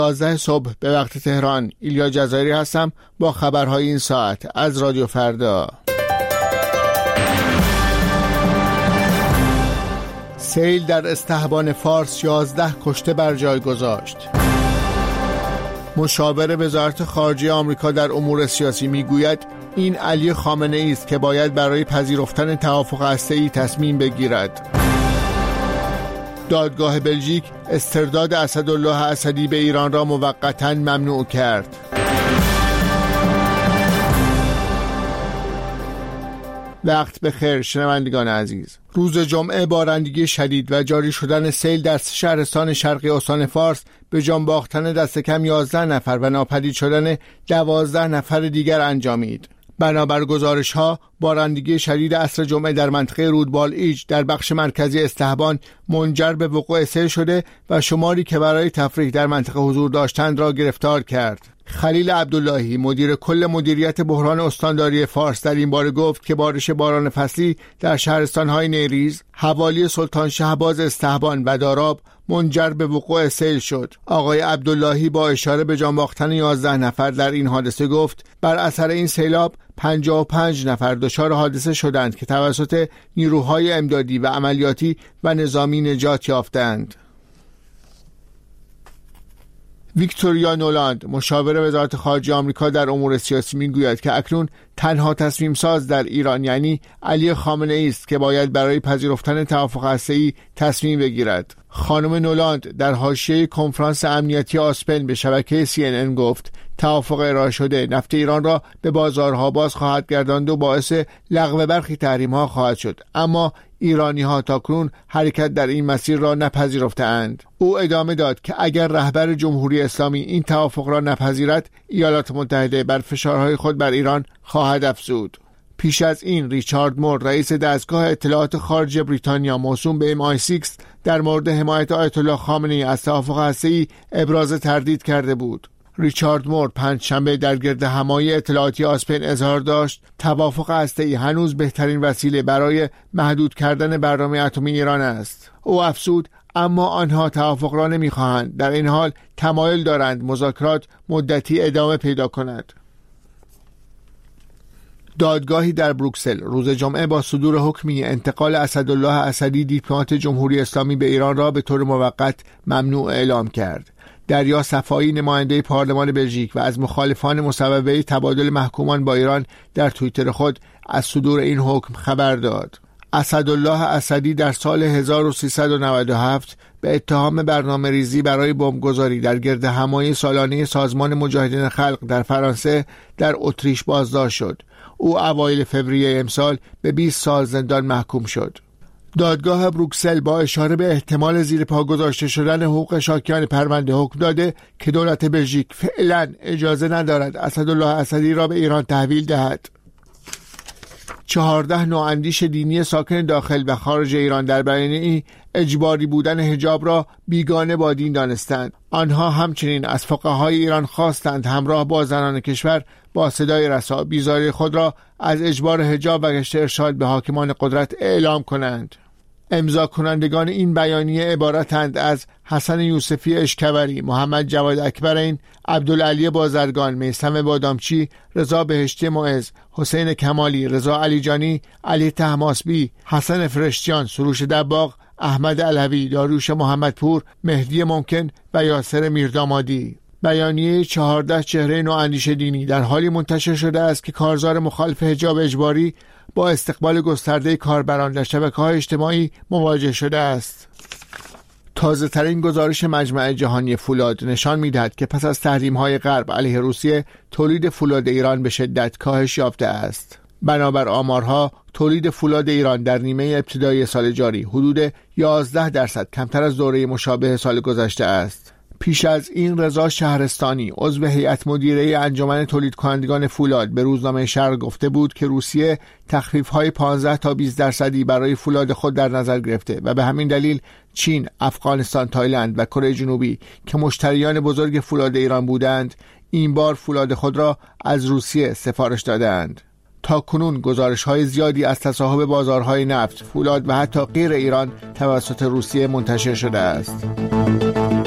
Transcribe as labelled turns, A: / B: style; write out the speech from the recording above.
A: 11 صبح به وقت تهران. ایلیا جزایری هستم با خبرهای این ساعت از رادیو فردا. سیل در استحبان فارس 11 کشته بر جای گذاشت. مشاور وزارت خارجه آمریکا در امور سیاسی میگوید این علی خامنه‌ای است که باید برای پذیرفتن توافق هسته‌ای تصمیم بگیرد. دادگاه بلژیک استرداد اسدالله اسدی به ایران را موقتاً ممنوع کرد. وقت بخیر شنوندگان عزیز. روز جمعه بارندگی شدید و جاری شدن سیل در شهرستان شرقی استان فارس به جان باختن دست کم 11 نفر و ناپدید شدن 12 نفر دیگر انجامید. بنابر گزارش‌ها بارندگی شدید عصر جمعه در منطقه رودبال ایج در بخش مرکزی استحبان منجر به وقوع سیل شده و شماری که برای تفریح در منطقه حضور داشتند را گرفتار کرد. خلیل عبداللهی مدیر کل مدیریت بحران استانداری فارس در این باره گفت که بارش باران فصلی در شهرستان‌های نیریز، حوالی سلطان شهباز استحبان و داراب منجر به وقوع سیل شد. آقای عبداللهی با اشاره به جان باختن 11 نفر در این حادثه گفت بر اثر این سیلاب 55 نفر دچار حادثه شدند که توسط نیروهای امدادی و عملیاتی و نظامی نجات یافتند. ویکتوریا نولاند مشاور وزارت خارجه آمریکا در امور سیاسی میگوید که اکنون تنها تصمیم ساز در ایران یعنی علی خامنه‌ای است که باید برای پذیرفتن توافق هسته‌ای تصمیم بگیرد. خانم نولاند در حاشیه کنفرانس امنیتی آسپن به شبکه CNN گفت توافق ارائه شده نفت ایران را به بازارها باز خواهد گرداند و باعث لغو برخی تحریم‌ها خواهد شد، اما ایرانی‌ها تاکنون حرکت در این مسیر را نپذیرفته‌اند. او ادامه داد که اگر رهبر جمهوری اسلامی این توافق را نپذیرد، ایالات متحده بر فشارهای خود بر ایران خواهد افزود. پیش از این ریچارد مور رئیس دستگاه اطلاعات خارجه بریتانیا موسوم به MI6 در مورد حمایت آیت الله خامنه‌ای از توافق هسته‌ای ابراز تردید کرده بود. ریچارد مور پنجشنبه در گردهمایی اطلاعاتی آسپن اظهار داشت توافق هسته‌ای هنوز بهترین وسیله برای محدود کردن برنامه اتمی ایران است. او افزود اما آنها توافق را نمی‌خواهند، در این حال تمایل دارند مذاکرات مدتی ادامه پیدا کند. دادگاهی در بروکسل روز جمعه با صدور حکمی انتقال اسدالله اسدی دیپلمات جمهوری اسلامی به ایران را به طور موقت ممنوع اعلام کرد. دریا صفایی نماینده پارلمان بلژیک و از مخالفان مصوبه تبادل محکومان با ایران در توییتر خود از صدور این حکم خبر داد. اسدالله اسدی در سال 1397 به اتهام برنامه ریزی برای بمبگذاری در گردهمایی سالانه سازمان مجاهدین خلق در فرانسه در اتریش بازداشت شد. او اوایل فوریه امسال به 20 سال زندان محکوم شد. دادگاه بروکسل با اشاره به احتمال زیر پا گذاشته شدن حقوق شاکیان پرونده حکم داده که دولت بلژیک فعلا اجازه ندارد اسدالله اسدی را به ایران تحویل دهد. 14 نواندیش دینی ساکن داخل و خارج ایران در بیانیه‌ای اجباری بودن حجاب را بیگانه با دین دانستند. آنها همچنین از فقهای ایران خواستند همراه با زنان کشور با صدای رسا بیزاری خود را از اجبار حجاب و گشت ارشاد به حاکمان قدرت اعلام کنند. امضا کنندگان این بیانیه عبارتند از حسن یوسفی اشکوری، محمد جواد اکبرین، عبدالعلی بازرگان، میثم بادامچی، رضا بهشتی معز، حسین کمالی، رضا علیجانی، علی طهماسبی، حسن فرشتیان، سروش دباغ، احمد علوی، داریوش محمدپور، مهدی ممکن و یاسر میردامادی. بیانیه 14 چهره نواندیش دینی در حالی منتشر شده است که کارزار مخالف حجاب اجباری با استقبال گسترده کاربران در شبکه‌های اجتماعی مواجه شده است. تازه ترین گزارش مجمع جهانی فولاد نشان می‌دهد که پس از تحریم‌های غرب علیه روسیه تولید فولاد ایران به شدت کاهش یافته است. بنابر آمارها تولید فولاد ایران در نیمه ابتدایی سال جاری حدود 11% کمتر از دوره مشابه سال گذشته است. پیش از این رضا شهرستانی عضو هیئت مدیره انجمن تولید کنندگان فولاد به روزنامه شرق گفته بود که روسیه تخفیف‌های 15 تا 20% برای فولاد خود در نظر گرفته و به همین دلیل چین، افغانستان، تایلند و کره جنوبی که مشتریان بزرگ فولاد ایران بودند، این بار فولاد خود را از روسیه سفارش دادند. تا کنون گزارش‌های زیادی از تصاحب بازارهای نفت، فولاد و حتی غیر ایران توسط روسیه منتشر شده است.